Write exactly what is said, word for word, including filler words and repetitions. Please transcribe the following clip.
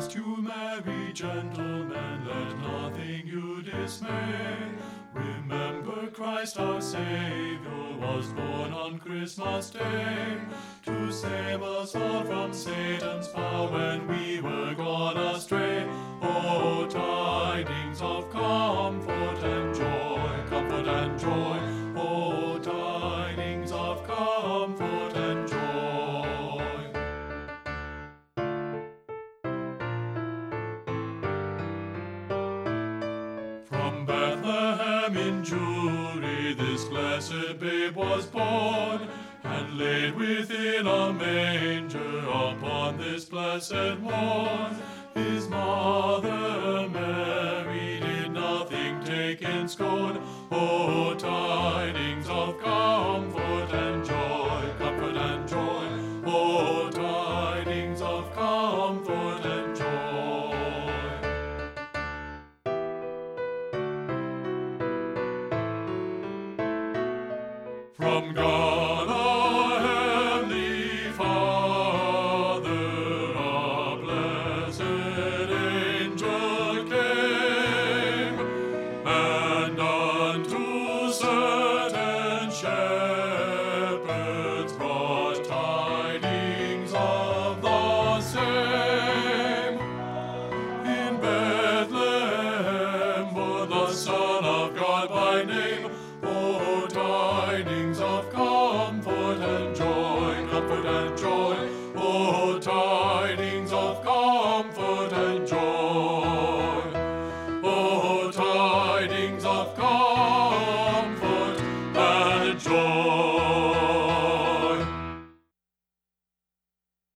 haste you, merry gentlemen, let nothing you dismay. Remember Christ our Savior was born on Christmas Day, to save us all from Satan's power when we were gone astray. Oh, tidings of comfort and joy, comfort and joy. Oh, tidings of comfort and joy. From Bethlehem in Jewry this blessed babe was born, and laid within a manger upon this blessed morn. His mother Mary did nothing take in scorn. Oh, tidings of comfort and joy, comfort and joy. Oh, tidings of comfort and joy. From God our Heavenly Father, a blessed angel came, and unto certain shepherds brought tidings of the same. In Bethlehem born the Son of God by name. Oh, tidings of comfort